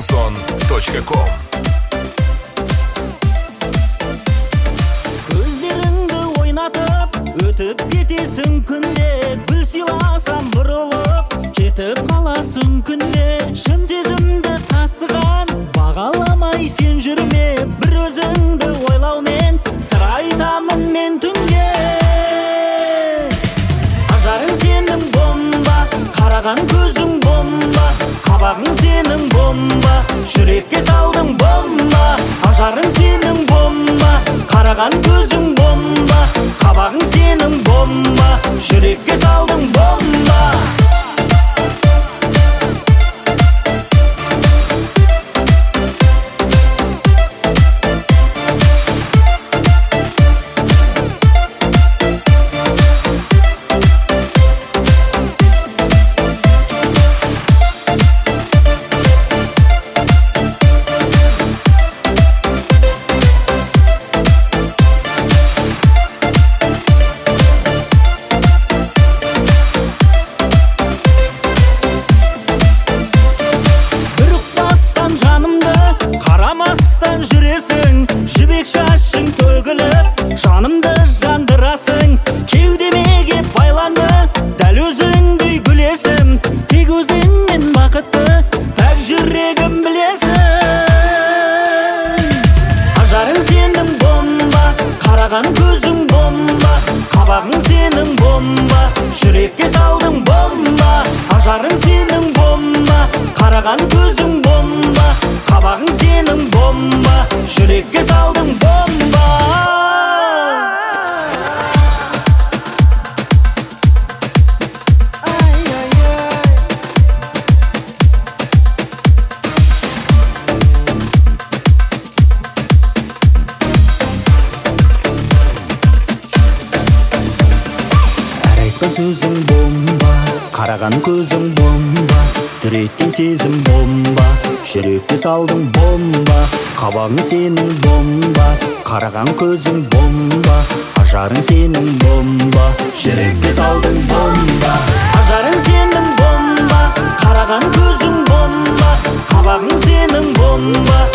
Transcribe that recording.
Muzon.com. Көздеріңді ойнатып, өтіп кетесің күнде, гүл сыйласам бұрылып, кетіп қаласың күнде. Шын сезімді тасыған, бағаламай сен жүрме, бір өзіңді ойлаумен сыр айтамын мен түнге. Ажарың сенің бомба, қараған көзің бомба, қабағың сенің бомба, жүрекке салдың бомба. Ажарың сенің бомба, қараған көзің бомба, қабағың сенің бомба, жүрекке салдың бомба. Қарамастан жүресің, жібек шашың төгіліп, жанымды жандырасың. Кеудемеге байланды, дәл өзіңдей гүлесің, тек өзіңнен бақытты, пәк жүрегім білесің. Ажарың сенің бомба, қараған көзің бомба, қабағың сенің бомба, жүрекке салдың бомба. Ажарың сенің бомба, қараған көзің бомба, қабағың сенің бомба, жүрекке салдың бомба. Әр айтқан сөзің бомба, қараған көзің бомба, дүреткен сезім бомба, жүрекке салдың бомба. Қабағың сенің бомба, қараған көзің бомба, ажарың сенің бомба, жүрекке салдың бомба. Ажарың сенің бомба, қараған көзің бомба, қабағың сенің бомба,